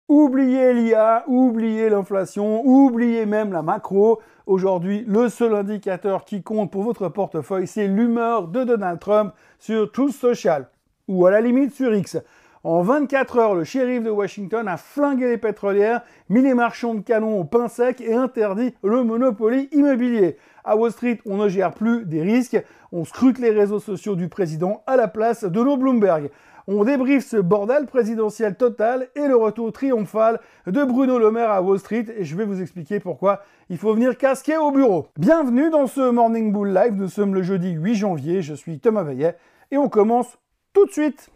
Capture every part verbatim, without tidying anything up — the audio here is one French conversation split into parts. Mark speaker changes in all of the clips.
Speaker 1: Oubliez l'I A, oubliez l'inflation, oubliez même la macro. Aujourd'hui, le seul indicateur qui compte pour votre portefeuille, c'est l'humeur de Donald Trump sur Truth Social, ou à la limite sur X. En vingt-quatre heures, le shérif de Washington a flingué les pétrolières, mis les marchands de canons au pain sec et interdit le monopoly immobilier. À Wall Street, on ne gère plus des risques, on scrute les réseaux sociaux du président à la place de nos Bloomberg. On débriefe ce bordel présidentiel total et le retour triomphal de Bruno Le Maire à Wall Street et je vais vous expliquer pourquoi il faut venir casquer au bureau. Bienvenue dans ce Morning Bull Live, nous sommes le jeudi huit janvier, je suis Thomas Veillet et on commence tout de suite.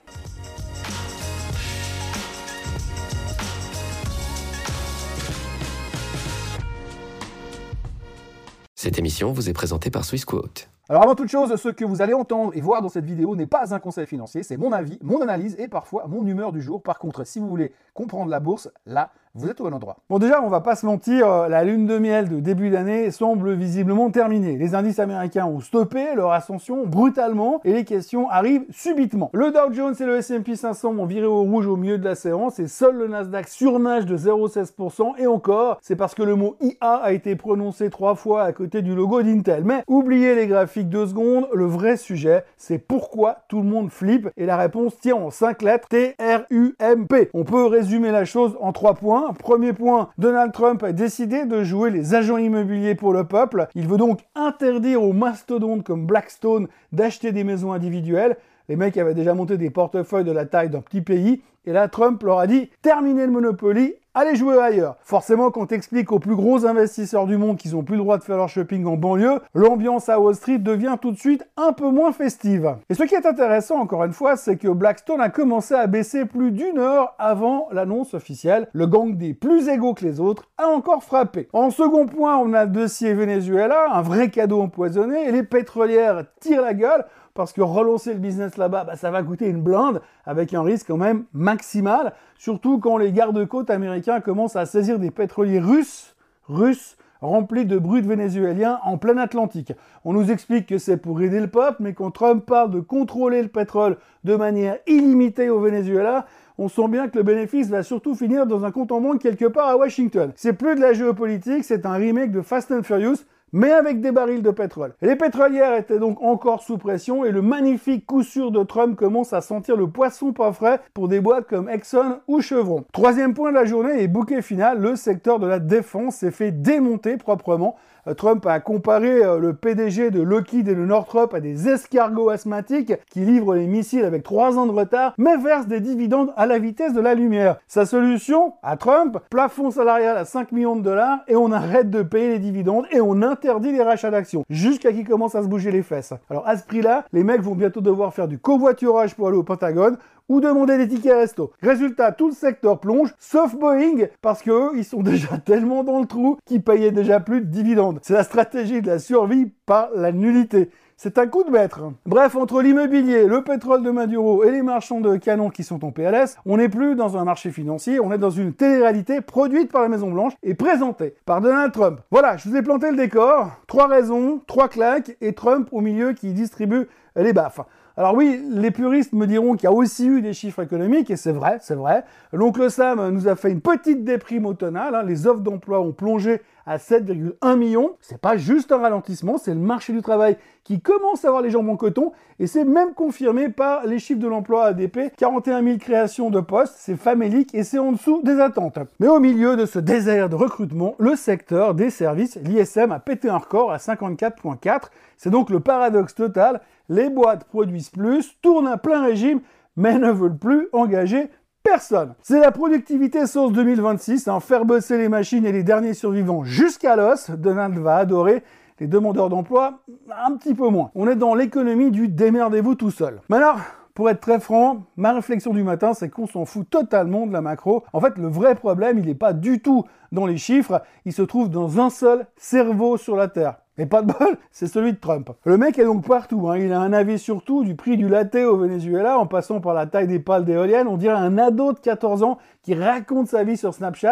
Speaker 2: Cette émission vous est présentée par Swissquote.
Speaker 1: Alors avant toute chose, ce que vous allez entendre et voir dans cette vidéo n'est pas un conseil financier, c'est mon avis, mon analyse et parfois mon humeur du jour. Par contre, si vous voulez comprendre la bourse, là, vous êtes au bon endroit. Bon déjà, on va pas se mentir, la lune de miel de début d'année semble visiblement terminée. Les indices américains ont stoppé leur ascension brutalement et les questions arrivent subitement. Le Dow Jones et le S and P cinq cents ont viré au rouge au milieu de la séance et seul le Nasdaq surnage de zéro virgule seize pour cent et encore, c'est parce que le mot I A a été prononcé trois fois à côté du logo d'Intel. Mais oubliez les graphiques deux secondes, le vrai sujet, c'est pourquoi tout le monde flippe et la réponse tient en cinq lettres, T R U M P. On peut résumer la chose en trois points. Premier point, Donald Trump a décidé de jouer les agents immobiliers pour le peuple. Il veut donc interdire aux mastodontes comme Blackstone d'acheter des maisons individuelles. Les mecs avaient déjà monté des portefeuilles de la taille d'un petit pays. Et là, Trump leur a dit « Terminez le Monopoly, allez jouer ailleurs ». Forcément, quand t'expliques aux plus gros investisseurs du monde qu'ils n'ont plus le droit de faire leur shopping en banlieue, l'ambiance à Wall Street devient tout de suite un peu moins festive. Et ce qui est intéressant, encore une fois, c'est que Blackstone a commencé à baisser plus d'une heure avant l'annonce officielle. Le gang des plus égaux que les autres a encore frappé. En second point, on a le dossier Venezuela, un vrai cadeau empoisonné, et les pétrolières tirent la gueule, parce que relancer le business là-bas, bah, ça va coûter une blinde, avec un risque quand même maximal, surtout quand les gardes-côtes américains commencent à saisir des pétroliers russes, russes, remplis de brut vénézuéliens en plein Atlantique. On nous explique que c'est pour aider le peuple, mais quand Trump parle de contrôler le pétrole de manière illimitée au Venezuela, on sent bien que le bénéfice va surtout finir dans un compte en banque quelque part à Washington. C'est plus de la géopolitique, c'est un remake de Fast and Furious, mais avec des barils de pétrole. Les pétrolières étaient donc encore sous pression et le magnifique coup sûr de Trump commence à sentir le poisson pas frais pour des boîtes comme Exxon ou Chevron. Troisième point de la journée et bouquet final, le secteur de la défense s'est fait démonter proprement. Trump a comparé le P D G de Lockheed et de Northrop à des escargots asthmatiques qui livrent les missiles avec trois ans de retard, mais versent des dividendes à la vitesse de la lumière. Sa solution, à Trump, plafond salarial à cinq millions de dollars et on arrête de payer les dividendes et on interdit les rachats d'actions, jusqu'à qu'ils commencent à se bouger les fesses. Alors à ce prix-là, les mecs vont bientôt devoir faire du covoiturage pour aller au Pentagone, ou demander des tickets resto. Résultat, tout le secteur plonge, sauf Boeing, parce qu'eux, ils sont déjà tellement dans le trou qu'ils payaient déjà plus de dividendes. C'est la stratégie de la survie par la nullité. C'est un coup de maître. Bref, entre l'immobilier, le pétrole de Maduro et les marchands de canons qui sont en P L S, on n'est plus dans un marché financier, on est dans une télé-réalité produite par la Maison-Blanche et présentée par Donald Trump. Voilà, je vous ai planté le décor. Trois raisons, trois claques et Trump au milieu qui distribue les baffes. Alors oui, les puristes me diront qu'il y a aussi eu des chiffres économiques, et c'est vrai, c'est vrai. L'oncle Sam nous a fait une petite déprime automnale, hein. Les offres d'emploi ont plongé à sept virgule un millions. C'est pas juste un ralentissement, c'est le marché du travail qui commence à avoir les jambes en coton, et c'est même confirmé par les chiffres de l'emploi A D P, quarante et un mille créations de postes, c'est famélique et c'est en dessous des attentes. Mais au milieu de ce désert de recrutement, le secteur des services, l'I S M, a pété un record à cinquante-quatre virgule quatre. C'est donc le paradoxe total. Les boîtes produisent plus, tournent à plein régime, mais ne veulent plus engager personne. C'est la productivité source deux mille vingt-six, hein, faire bosser les machines et les derniers survivants jusqu'à l'os. Donald va adorer. Les demandeurs d'emploi, un petit peu moins. On est dans l'économie du démerdez-vous tout seul. Mais alors, pour être très franc, ma réflexion du matin, c'est qu'on s'en fout totalement de la macro. En fait, le vrai problème, il n'est pas du tout dans les chiffres, il se trouve dans un seul cerveau sur la Terre. Et pas de bol, c'est celui de Trump. Le mec est donc partout, hein. Il a un avis sur tout, du prix du latte au Venezuela, en passant par la taille des pales d'éoliennes. On dirait un ado de quatorze ans qui raconte sa vie sur Snapchat.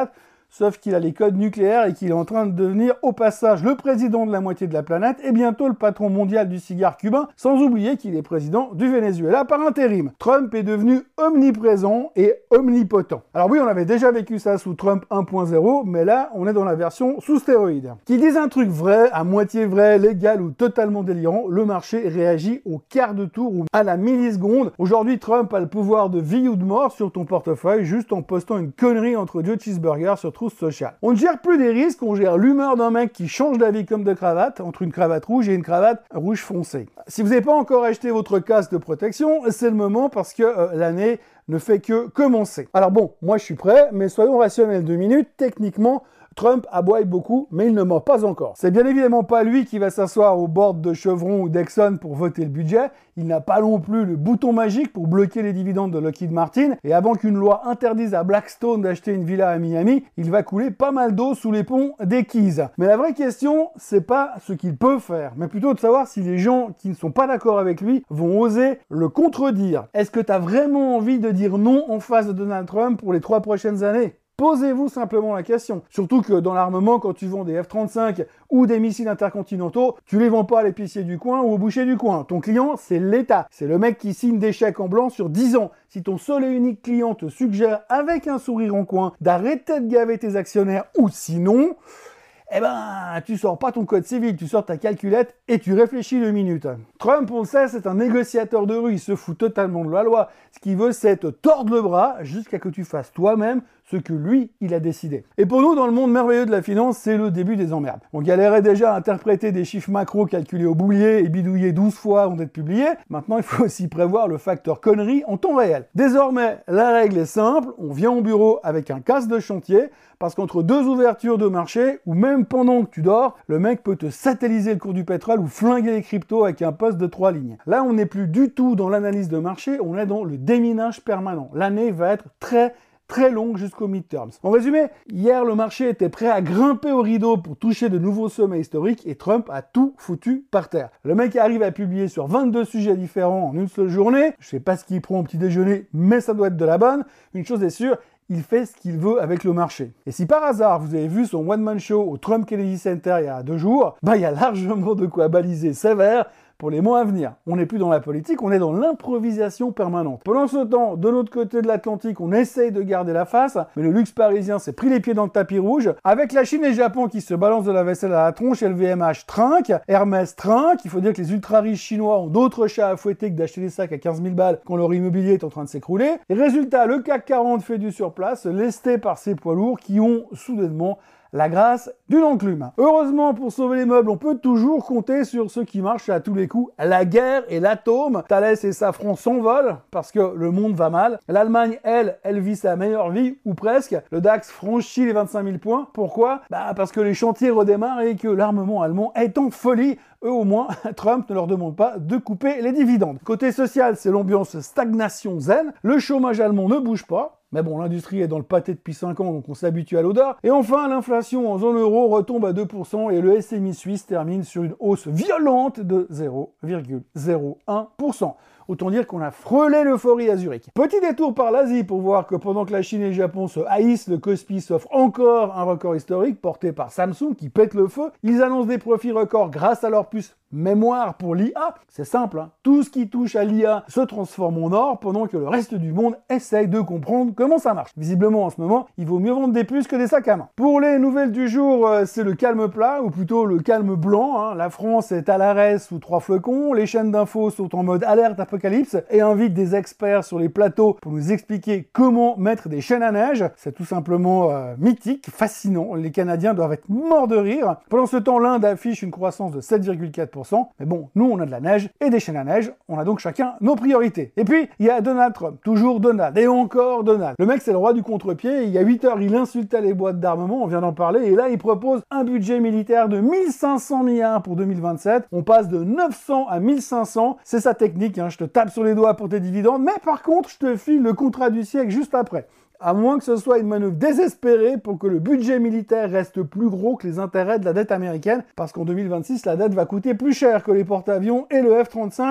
Speaker 1: sauf qu'il a les codes nucléaires et qu'il est en train de devenir au passage le président de la moitié de la planète et bientôt le patron mondial du cigare cubain, sans oublier qu'il est président du Venezuela par intérim. Trump est devenu omniprésent et omnipotent. Alors oui, on avait déjà vécu ça sous Trump un point zéro, mais là, on est dans la version sous stéroïdes. Qui disent un truc vrai, à moitié vrai, légal ou totalement délirant, le marché réagit au quart de tour ou à la milliseconde. Aujourd'hui, Trump a le pouvoir de vie ou de mort sur ton portefeuille juste en postant une connerie entre deux cheeseburgers sur Truth Social. On ne gère plus des risques, on gère l'humeur d'un mec qui change d'avis comme de cravate, entre une cravate rouge et une cravate rouge foncé. Si vous n'avez pas encore acheté votre casque de protection, c'est le moment parce que euh, l'année ne fait que commencer. Alors bon, moi je suis prêt, mais soyons rationnels deux minutes, techniquement, Trump aboie beaucoup, mais il ne ment pas encore. C'est bien évidemment pas lui qui va s'asseoir au board de Chevron ou d'Exxon pour voter le budget. Il n'a pas non plus le bouton magique pour bloquer les dividendes de Lockheed Martin. Et avant qu'une loi interdise à Blackstone d'acheter une villa à Miami, il va couler pas mal d'eau sous les ponts des Keys. Mais la vraie question, c'est pas ce qu'il peut faire, mais plutôt de savoir si les gens qui ne sont pas d'accord avec lui vont oser le contredire. Est-ce que tu as vraiment envie de dire non en face de Donald Trump pour les trois prochaines années ? Posez-vous simplement la question. Surtout que dans l'armement, quand tu vends des F trente-cinq ou des missiles intercontinentaux, tu les vends pas à l'épicier du coin ou au boucher du coin. Ton client, c'est l'État. C'est le mec qui signe des chèques en blanc sur dix ans. Si ton seul et unique client te suggère avec un sourire en coin d'arrêter de gaver tes actionnaires ou sinon, eh ben, tu sors pas ton code civil, tu sors ta calculette et tu réfléchis deux minutes. Trump, on le sait, c'est un négociateur de rue, il se fout totalement de la loi. Ce qu'il veut, c'est te tordre le bras jusqu'à que tu fasses toi-même ce que lui, il a décidé. Et pour nous, dans le monde merveilleux de la finance, c'est le début des emmerdes. On galérait déjà à interpréter des chiffres macro calculés au boulier et bidouillés douze fois avant d'être publiés. Maintenant, il faut aussi prévoir le facteur connerie en temps réel. Désormais, la règle est simple, on vient au bureau avec un casque de chantier, parce qu'entre deux ouvertures de marché, ou même pendant que tu dors, le mec peut te satelliser le cours du pétrole ou flinguer les cryptos avec un poste de trois lignes. Là, on n'est plus du tout dans l'analyse de marché, on est dans le déminage permanent. L'année va être très très longue jusqu'au midterms. En résumé, hier le marché était prêt à grimper au rideau pour toucher de nouveaux sommets historiques et Trump a tout foutu par terre. Le mec arrive à publier sur vingt-deux sujets différents en une seule journée. Je sais pas ce qu'il prend au petit déjeuner, mais ça doit être de la bonne. Une chose est sûre, il fait ce qu'il veut avec le marché. Et si par hasard vous avez vu son one-man show au Trump Kennedy Center il y a deux jours, bah il y a largement de quoi baliser sévère pour les mois à venir. On n'est plus dans la politique, on est dans l'improvisation permanente. Pendant ce temps, de l'autre côté de l'Atlantique, on essaye de garder la face, mais le luxe parisien s'est pris les pieds dans le tapis rouge, avec la Chine et le Japon qui se balancent de la vaisselle à la tronche, L V M H trinque, Hermès trinque, il faut dire que les ultra-riches chinois ont d'autres chats à fouetter que d'acheter des sacs à quinze mille balles quand leur immobilier est en train de s'écrouler. Et résultat, le C A C quarante fait du surplace, lesté par ces poids lourds qui ont soudainement la grâce d'une enclume. Heureusement, pour sauver les meubles, on peut toujours compter sur ce qui marche à tous les coups. La guerre et l'atome. Thalès et Safran s'envolent parce que le monde va mal. L'Allemagne, elle, elle vit sa meilleure vie, ou presque. Le DAX franchit les vingt-cinq mille points. Pourquoi ? Bah parce que les chantiers redémarrent et que l'armement allemand est en folie. Eux au moins, Trump ne leur demande pas de couper les dividendes. Côté social, c'est l'ambiance stagnation zen. Le chômage allemand ne bouge pas. Mais bon, l'industrie est dans le pâté depuis cinq ans, donc on s'habitue à l'odeur. Et enfin, l'inflation en zone euro retombe à deux pour cent et le S M I suisse termine sur une hausse violente de zéro virgule zéro un pour cent. Autant dire qu'on a frôlé l'euphorie à Zurich. Petit détour par l'Asie pour voir que pendant que la Chine et le Japon se haïssent, le Kospi s'offre encore un record historique porté par Samsung qui pète le feu. Ils annoncent des profits records grâce à leur puce mémoire pour l'I A. C'est simple, hein. Tout ce qui touche à l'I A se transforme en or pendant que le reste du monde essaye de comprendre comment ça marche. Visiblement en ce moment, il vaut mieux vendre des puces que des sacs à main. Pour les nouvelles du jour, euh, c'est le calme plat, ou plutôt le calme blanc. Hein. La France est à l'arrêt sous trois flocons, les chaînes d'infos sont en mode alerte apocalypse et invitent des experts sur les plateaux pour nous expliquer comment mettre des chaînes à neige. C'est tout simplement euh, mythique, fascinant. Les Canadiens doivent être morts de rire. Pendant ce temps, l'Inde affiche une croissance de sept virgule quatre pour cent. Mais bon, nous, on a de la neige et des chaînes à neige. On a donc chacun nos priorités. Et puis, il y a Donald Trump. Toujours Donald. Et encore Donald. Le mec, c'est le roi du contre-pied. Il y a huit heures, il insultait les boîtes d'armement. On vient d'en parler. Et là, il propose un budget militaire de mille cinq cents milliards pour deux mille vingt-sept. On passe de neuf cents à mille cinq cents. C'est sa technique. Hein. Je te tape sur les doigts pour tes dividendes. Mais par contre, je te file le contrat du siècle juste après. À moins que ce soit une manœuvre désespérée pour que le budget militaire reste plus gros que les intérêts de la dette américaine, parce qu'en deux mille vingt-six, la dette va coûter plus cher que les porte-avions et le F trente-cinq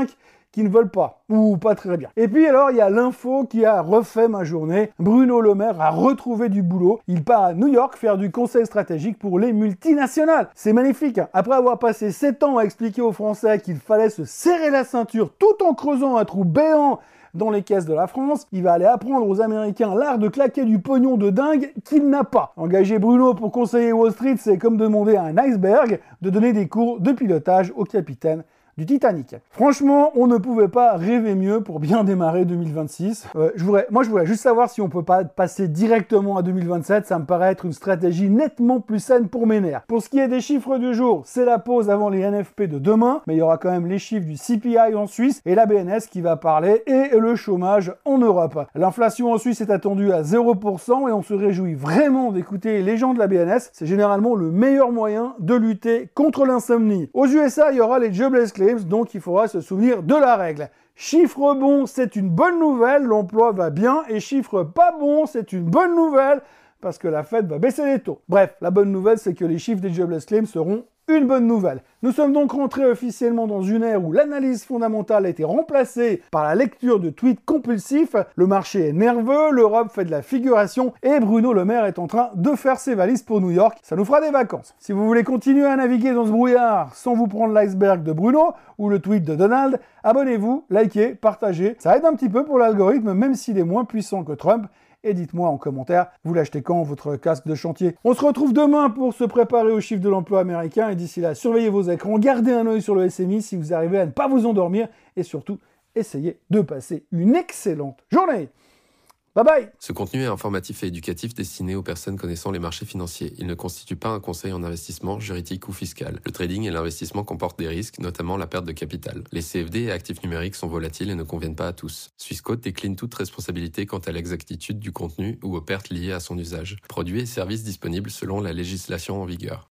Speaker 1: qui ne veulent pas, ou pas très bien. Et puis alors, il y a l'info qui a refait ma journée. Bruno Le Maire a retrouvé du boulot. Il part à New York faire du conseil stratégique pour les multinationales. C'est magnifique. Après avoir passé sept ans à expliquer aux Français qu'il fallait se serrer la ceinture tout en creusant un trou béant dans les caisses de la France, il va aller apprendre aux Américains l'art de claquer du pognon de dingue qu'il n'a pas. Engager Bruno pour conseiller Wall Street, c'est comme demander à un iceberg de donner des cours de pilotage au capitaine du Titanic. Franchement, on ne pouvait pas rêver mieux pour bien démarrer deux mille vingt-six. Euh, je voudrais, moi, je voudrais juste savoir si on peut pas passer directement à deux mille vingt-sept. Ça me paraît être une stratégie nettement plus saine pour mes nerfs. Pour ce qui est des chiffres du jour, c'est la pause avant les N F P de demain, mais il y aura quand même les chiffres du C P I en Suisse et la B N S qui va parler et le chômage en Europe. L'inflation en Suisse est attendue à zéro pour cent et on se réjouit vraiment d'écouter les gens de la B N S. C'est généralement le meilleur moyen de lutter contre l'insomnie. Aux U S A, il y aura les jobless claims, donc il faudra se souvenir de la règle. Chiffre bon, c'est une bonne nouvelle, l'emploi va bien, et chiffre pas bon, c'est une bonne nouvelle, parce que la Fed va baisser les taux. Bref, la bonne nouvelle, c'est que les chiffres des jobless claims seront une bonne nouvelle. Nous sommes donc rentrés officiellement dans une ère où l'analyse fondamentale a été remplacée par la lecture de tweets compulsifs, le marché est nerveux, l'Europe fait de la figuration et Bruno Le Maire est en train de faire ses valises pour New York. Ça nous fera des vacances. Si vous voulez continuer à naviguer dans ce brouillard sans vous prendre l'iceberg de Bruno ou le tweet de Donald, abonnez-vous, likez, partagez. Ça aide un petit peu pour l'algorithme, même s'il est moins puissant que Trump. Et dites-moi en commentaire, vous l'achetez quand votre casque de chantier? On se retrouve demain pour se préparer aux chiffres de l'emploi américain et d'ici là, surveillez vos écrans, gardez un œil sur le S M I si vous arrivez à ne pas vous endormir et surtout, essayez de passer une excellente journée. Bye bye!
Speaker 2: Ce contenu est informatif et éducatif destiné aux personnes connaissant les marchés financiers. Il ne constitue pas un conseil en investissement, juridique ou fiscal. Le trading et l'investissement comportent des risques, notamment la perte de capital. Les C F D et actifs numériques sont volatiles et ne conviennent pas à tous. Swissquote décline toute responsabilité quant à l'exactitude du contenu ou aux pertes liées à son usage. Produits et services disponibles selon la législation en vigueur.